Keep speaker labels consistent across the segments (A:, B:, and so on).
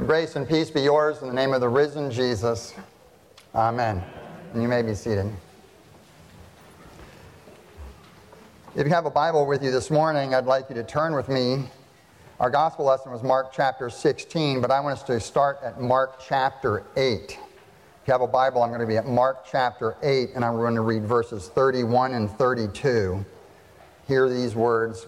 A: Grace and peace be yours in the name of the risen Jesus. Amen. And you may be seated. If you have a Bible with you this morning, I'd like you to turn with me. Our gospel lesson was Mark chapter 16, but I want us to start at Mark chapter 8. If you have a Bible, I'm going to be at Mark chapter 8, and I'm going to read verses 31 and 32. Hear these words.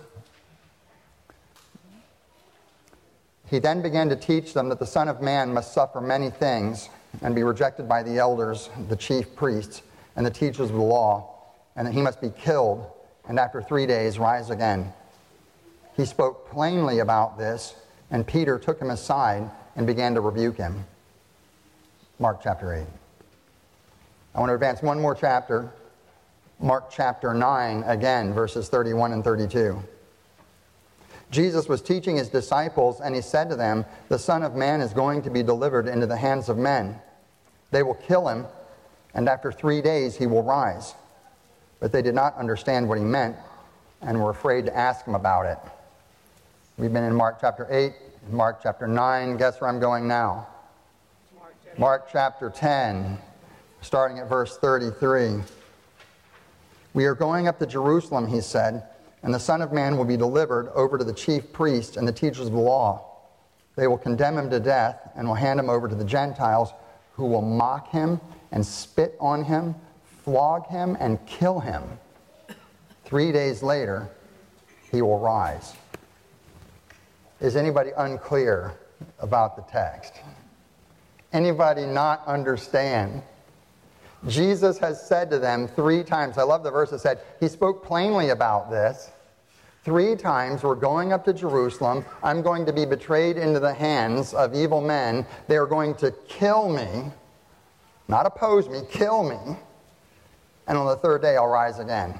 A: He then began to teach them that the Son of Man must suffer many things and be rejected by the elders, the chief priests, and the teachers of the law, and that he must be killed and after 3 days rise again. He spoke plainly about this, and Peter took him aside and began to rebuke him. Mark chapter 8. I want to advance one more chapter. Mark chapter 9 again, verses 31 and 32. Jesus was teaching his disciples, and he said to them, "The Son of Man is going to be delivered into the hands of men. They will kill him, and after 3 days he will rise." But they did not understand what he meant, and were afraid to ask him about it. We've been in Mark chapter 8, Mark chapter 9. Guess where I'm going now? Mark chapter 10, starting at verse 33. "We are going up to Jerusalem," he said, "and the Son of Man will be delivered over to the chief priests and the teachers of the law. They will condemn him to death and will hand him over to the Gentiles, who will mock him and spit on him, flog him and kill him. 3 days later, he will rise." Is anybody unclear about the text? Anybody not understand? Jesus has said to them 3 times, I love the verse that said, he spoke plainly about this. 3 times, we're going up to Jerusalem. I'm going to be betrayed into the hands of evil men. They are going to kill me, not oppose me, kill me. And on the 3rd day, I'll rise again.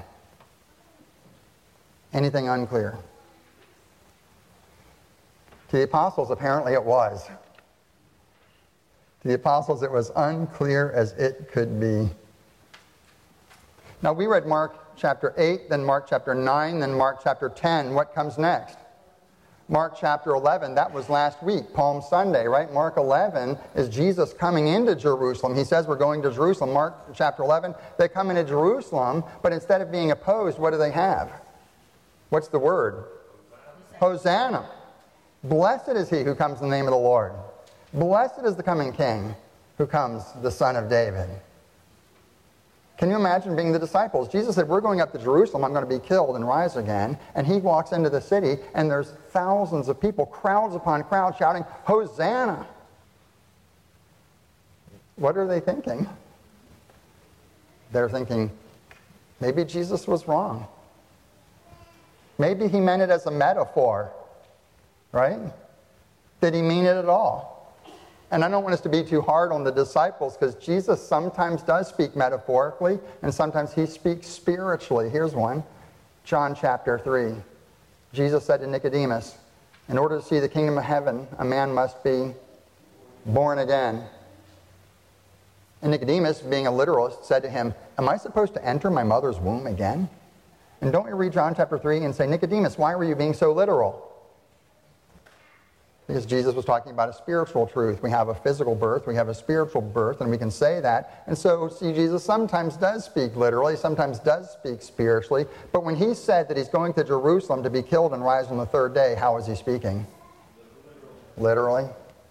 A: Anything unclear? To the apostles, apparently it was. To the apostles, it was unclear as it could be. Now, we read Mark chapter 8, then Mark chapter 9, then Mark chapter 10. What comes next? Mark chapter 11, that was last week, Palm Sunday, right? Mark 11 is Jesus coming into Jerusalem. He says we're going to Jerusalem. Mark chapter 11, they come into Jerusalem, but instead of being opposed, what do they have? What's the word? Hosanna. Blessed is he who comes in the name of the Lord. Blessed is the coming King who comes, the Son of David. Can you imagine being the disciples? Jesus said, we're going up to Jerusalem, I'm going to be killed and rise again. And he walks into the city, and there's thousands of people, crowds upon crowds, shouting, Hosanna! What are they thinking? They're thinking, maybe Jesus was wrong. Maybe he meant it as a metaphor, right? Did he mean it at all? And I don't want us to be too hard on the disciples, because Jesus sometimes does speak metaphorically, and sometimes he speaks spiritually. Here's one. John chapter 3. Jesus said to Nicodemus, in order to see the kingdom of heaven, a man must be born again. And Nicodemus, being a literalist, said to him, am I supposed to enter my mother's womb again? And don't we read John chapter 3 and say, Nicodemus, why were you being so literal? Because Jesus was talking about a spiritual truth. We have a physical birth, we have a spiritual birth, and we can say that. And so, see, Jesus sometimes does speak literally, sometimes does speak spiritually. But when he said that he's going to Jerusalem to be killed and rise on the 3rd day, how is he speaking? Literally.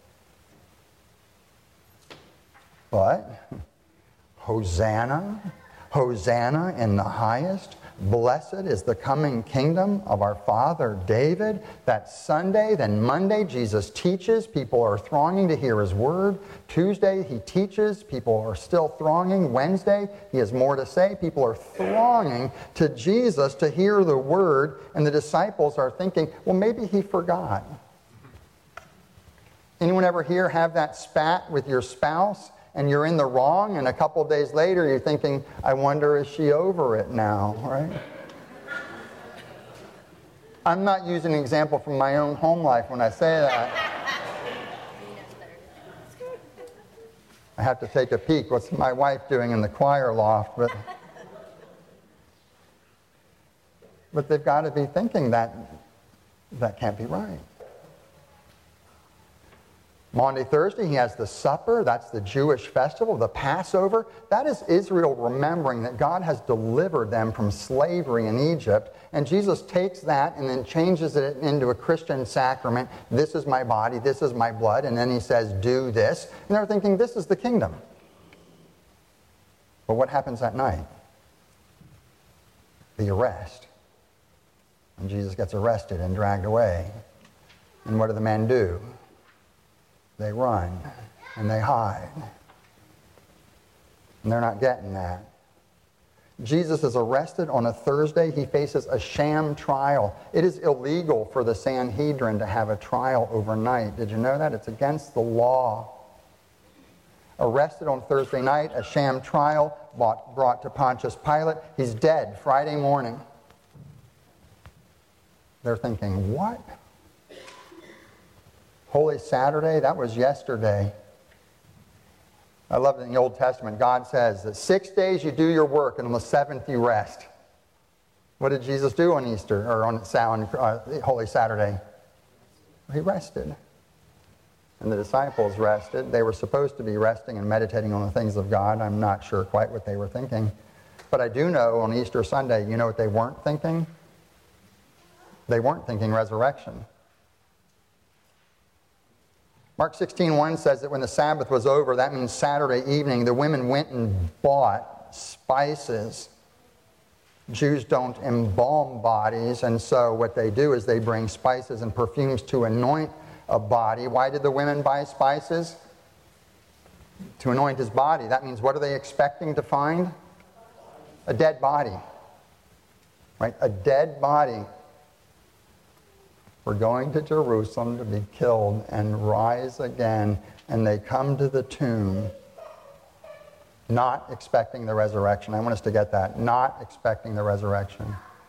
A: What? Hosanna? Hosanna in the highest? Blessed is the coming kingdom of our father David. That Sunday, then Monday, Jesus teaches. People are thronging to hear his word. Tuesday, he teaches. People are still thronging. Wednesday, he has more to say. People are thronging to Jesus to hear the word. And the disciples are thinking, well, maybe he forgot. Anyone ever here have that spat with your spouse? And you're in the wrong, and a couple days later you're thinking, I wonder, is she over it now, right? I'm not using an example from my own home life when I say that. I have to take a peek. What's my wife doing in the choir loft? But they've got to be thinking that can't be right. Maundy Thursday, he has the supper. That's the Jewish festival, the Passover. That is Israel remembering that God has delivered them from slavery in Egypt. And Jesus takes that and then changes it into a Christian sacrament. This is my body, this is my blood. And then he says, do this. And they're thinking, this is the kingdom. But what happens that night? The arrest. And Jesus gets arrested and dragged away. And what do the men do? They run and they hide. And they're not getting that. Jesus is arrested on a Thursday. He faces a sham trial. It is illegal for the Sanhedrin to have a trial overnight. Did you know that? It's against the law. Arrested on Thursday night, a sham trial brought to Pontius Pilate. He's dead Friday morning. They're thinking, what? Holy Saturday? That was yesterday. I love in the Old Testament, God says that 6 days you do your work and on the seventh you rest. What did Jesus do on Easter, or on Holy Saturday? He rested. And the disciples rested. They were supposed to be resting and meditating on the things of God. I'm not sure quite what they were thinking. But I do know on Easter Sunday, you know what they weren't thinking? They weren't thinking resurrection. Mark 16:1 says that when the Sabbath was over, that means Saturday evening, the women went and bought spices. Jews don't embalm bodies, and so what they do is they bring spices and perfumes to anoint a body. Why did the women buy spices? To anoint his body. That means what are they expecting to find? A dead body. Right? A dead body. We're going to Jerusalem to be killed and rise again. And they come to the tomb not expecting the resurrection. I want us to get that. Not expecting the resurrection.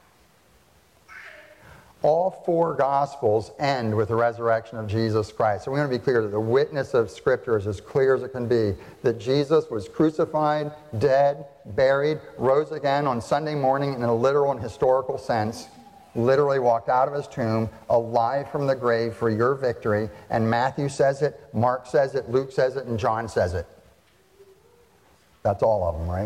A: All four Gospels end with the resurrection of Jesus Christ. So we want to be clear that the witness of Scripture is as clear as it can be. That Jesus was crucified, dead, buried, rose again on Sunday morning in a literal and historical sense. Literally walked out of his tomb, alive from the grave for your victory. And Matthew says it, Mark says it, Luke says it, and John says it. That's all of them, right?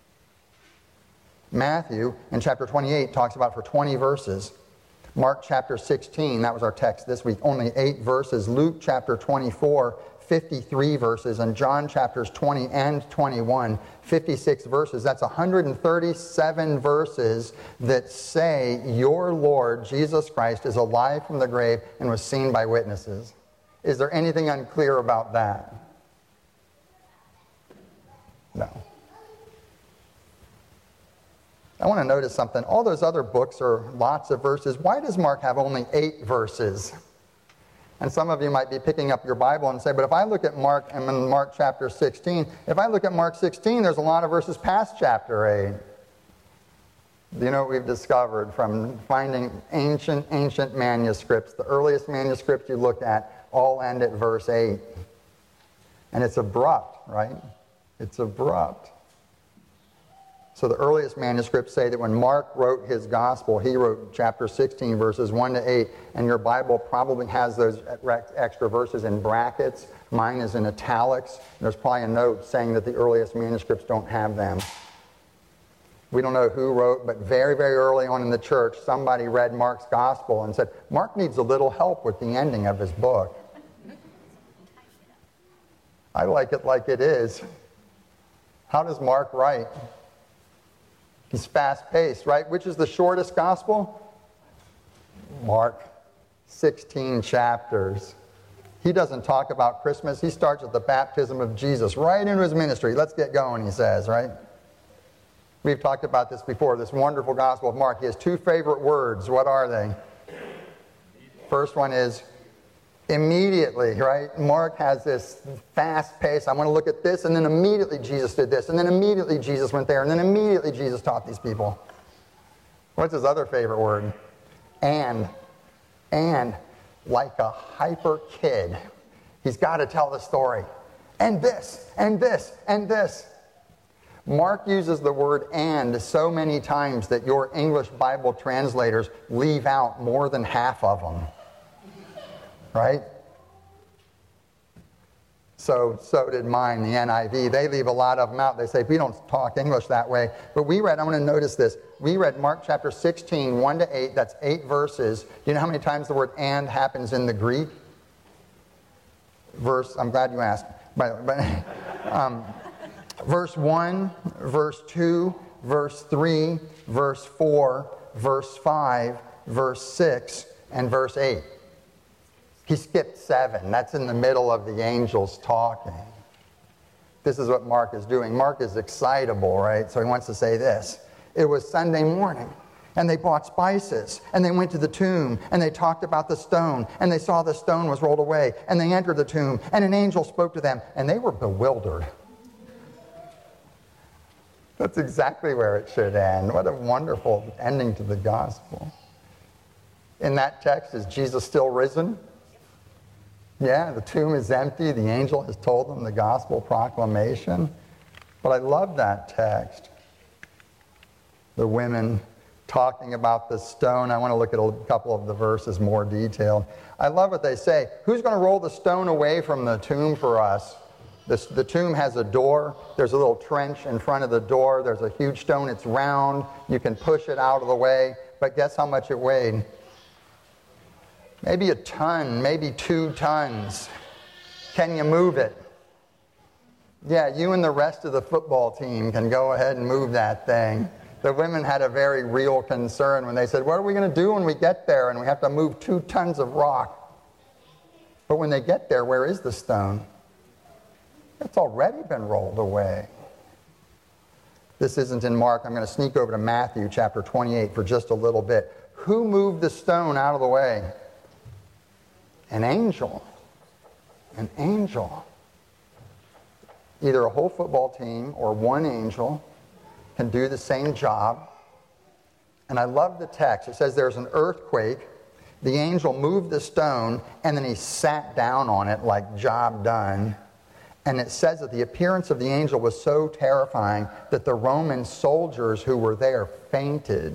A: Matthew, in chapter 28, talks about for 20 verses. Mark chapter 16, that was our text this week, only 8 verses. Luke chapter 24, 53 verses. And John chapters 20 and 21, 56 verses. That's 137 verses that say your Lord, Jesus Christ, is alive from the grave and was seen by witnesses. Is there anything unclear about that? No. I want to notice something. All those other books are lots of verses. Why does Mark have only 8 verses? And some of you might be picking up your Bible and say, but if I look at Mark, I'm in Mark chapter 16. If I look at Mark 16, there's a lot of verses past chapter 8. Do you know what we've discovered from finding ancient manuscripts? The earliest manuscripts you look at all end at verse 8. And it's abrupt, right? It's abrupt. So the earliest manuscripts say that when Mark wrote his gospel, he wrote chapter 16, verses 1 to 8, and your Bible probably has those extra verses in brackets. Mine is in italics. There's probably a note saying that the earliest manuscripts don't have them. We don't know who wrote, but very, very early on in the church, somebody read Mark's gospel and said, Mark needs a little help with the ending of his book. I like it is. How does Mark write? He's fast-paced, right? Which is the shortest gospel? Mark, 16 chapters. He doesn't talk about Christmas. He starts with the baptism of Jesus, right into his ministry. Let's get going, he says, right? We've talked about this before, this wonderful gospel of Mark. He has 2 favorite words. What are they? First one is immediately, right? Mark has this fast pace. I want to look at this, and then immediately Jesus did this, and then immediately Jesus went there, and then immediately Jesus taught these people. What's his other favorite word? And like a hyper kid, he's got to tell the story. And this, and this, and this. Mark uses the word and so many times that your English Bible translators leave out more than half of them. Right? So did mine, the NIV. They leave a lot of them out. They say, we don't talk English that way. But we read, I want to notice this. We read Mark chapter 16, 1 to 8. That's 8 verses. Do you know how many times the word and happens in the Greek? I'm glad you asked. Verse 1, verse 2, verse 3, verse 4, verse 5, verse 6, and verse 8. He skipped 7. That's in the middle of the angels talking. This is what Mark is doing. Mark is excitable, right? So he wants to say this. It was Sunday morning, and they bought spices, and they went to the tomb, and they talked about the stone, and they saw the stone was rolled away, and they entered the tomb, and an angel spoke to them, and they were bewildered. That's exactly where it should end. What a wonderful ending to the gospel. In that text, is Jesus still risen? Yeah, the tomb is empty. The angel has told them the gospel proclamation. But I love that text. The women talking about the stone. I want to look at a couple of the verses more detailed. I love what they say. Who's going to roll the stone away from the tomb for us? The tomb has a door. There's a little trench in front of the door. There's a huge stone. It's round. You can push it out of the way. But guess how much it weighed? Maybe a ton, maybe 2 tons. Can you move it? Yeah, you and the rest of the football team can go ahead and move that thing. The women had a very real concern when they said, what are we going to do when we get there and we have to move 2 tons of rock? But when they get there, where is the stone? It's already been rolled away. This isn't in Mark. I'm going to sneak over to Matthew chapter 28 for just a little bit. Who moved the stone out of the way? An angel. An angel. Either a whole football team or one angel can do the same job. And I love the text. It says there's an earthquake. The angel moved the stone, and then he sat down on it like job done. And it says that the appearance of the angel was so terrifying that the Roman soldiers who were there fainted.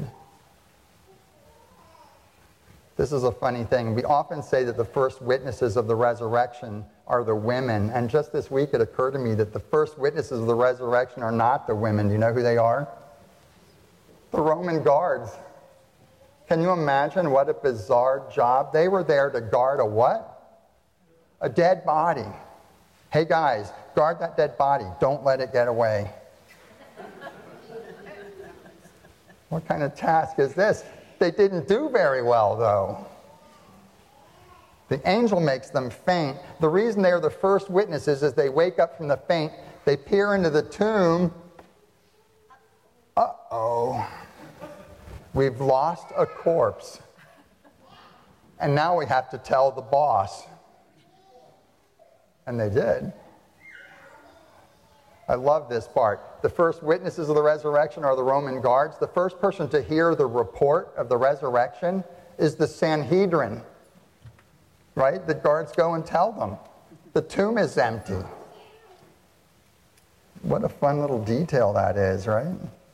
A: This is a funny thing. We often say that the first witnesses of the resurrection are the women. And just this week it occurred to me that the first witnesses of the resurrection are not the women. Do you know who they are? The Roman guards. Can you imagine what a bizarre job? They were there to guard a what? A dead body. Hey guys, guard that dead body. Don't let it get away. What kind of task is this? They didn't do very well, though. The angel makes them faint. The reason they are the first witnesses is they wake up from the faint, they peer into the tomb. Uh-oh. We've lost a corpse. And now we have to tell the boss. And they did. I love this part. The first witnesses of the resurrection are the Roman guards. The first person to hear the report of the resurrection is the Sanhedrin. Right? The guards go and tell them. The tomb is empty. What a fun little detail that is, right?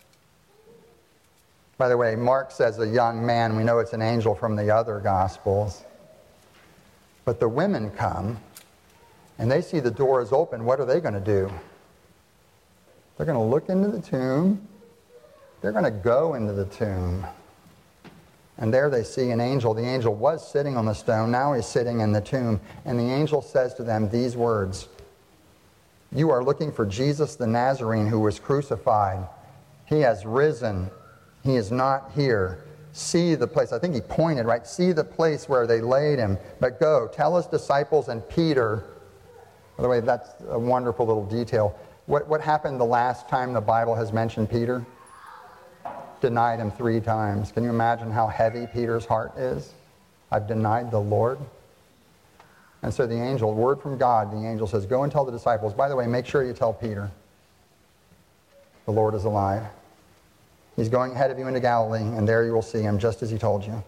A: By the way, Mark says a young man. We know it's an angel from the other Gospels. But the women come, and they see the door is open. What are they going to do? They're going to look into the tomb. They're going to go into the tomb. And there they see an angel. The angel was sitting on the stone. Now he's sitting in the tomb. And the angel says to them these words, "You are looking for Jesus the Nazarene who was crucified. He has risen. He is not here. See the place." I think he pointed, right? "See the place where they laid him. But go, tell his disciples and Peter." By the way, that's a wonderful little detail. What happened the last time the Bible has mentioned Peter? Denied him 3 times. Can you imagine how heavy Peter's heart is? I've denied the Lord. And so the angel, word from God, the angel says, "Go and tell the disciples. By the way, make sure you tell Peter. The Lord is alive. He's going ahead of you into Galilee, and there you will see him just as he told you."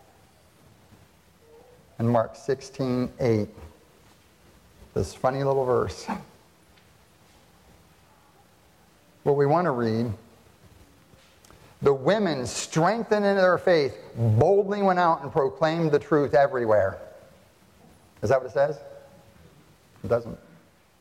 A: And Mark 16:8, this funny little verse. What we want to read, "The women, strengthened in their faith, boldly went out and proclaimed the truth everywhere." Is that what it says? It doesn't.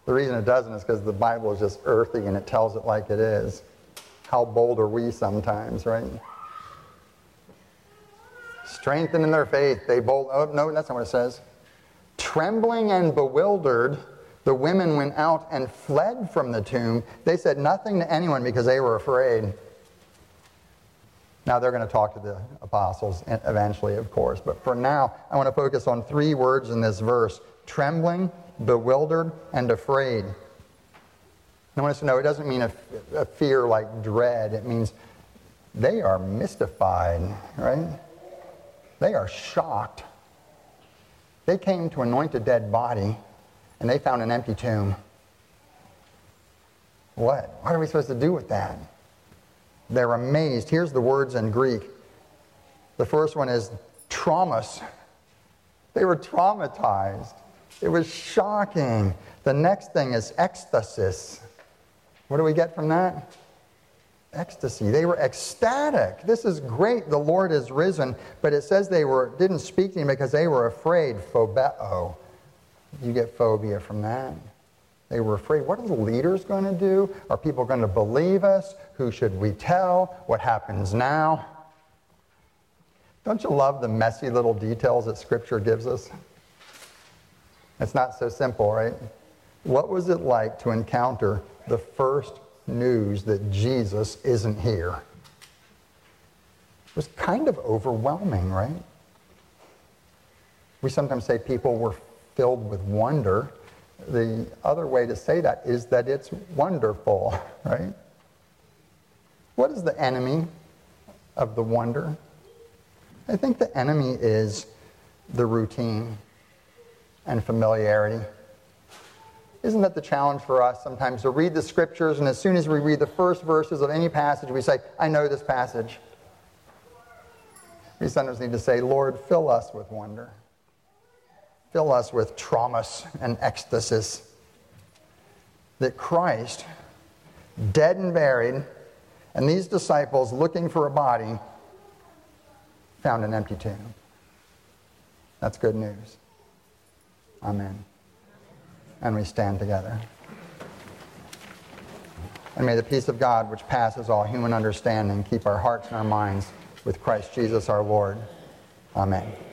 A: The reason it doesn't is because the Bible is just earthy and it tells it like it is. How bold are we sometimes, right? Strengthened in their faith, they bold. Oh, no, that's not what it says. Trembling and bewildered, the women went out and fled from the tomb. They said nothing to anyone because they were afraid. Now they're going to talk to the apostles eventually, of course. But for now, I want to focus on 3 words in this verse. Trembling, bewildered, and afraid. I want us to know it doesn't mean a fear like dread. It means they are mystified, right? They are shocked. They came to anoint a dead body, and they found an empty tomb. What are we supposed to do with that? They're amazed. Here's the words in Greek. The first one is traumas. They were traumatized. It was shocking. The next thing is ecstasis. What do we get from that? Ecstasy. They were ecstatic. This is great. The Lord is risen. But it says they didn't speak to him because they were afraid. Phobeo. You get phobia from that. They were afraid. What are the leaders going to do? Are people going to believe us? Who should we tell? What happens now? Don't you love the messy little details that Scripture gives us? It's not so simple, right? What was it like to encounter the first news that Jesus isn't here? It was kind of overwhelming, right? We sometimes say people were filled with wonder. The other way to say that is that it's wonderful, right? What is the enemy of the wonder? I think the enemy is the routine and familiarity. Isn't that the challenge for us sometimes to read the Scriptures, and as soon as we read the first verses of any passage, we say, I know this passage. We sometimes need to say, Lord, fill us with wonder. Fill us with traumas and ecstasis. That Christ, dead and buried, and these disciples looking for a body, found an empty tomb. That's good news. Amen. And we stand together. And may the peace of God, which passes all human understanding, keep our hearts and our minds with Christ Jesus our Lord. Amen.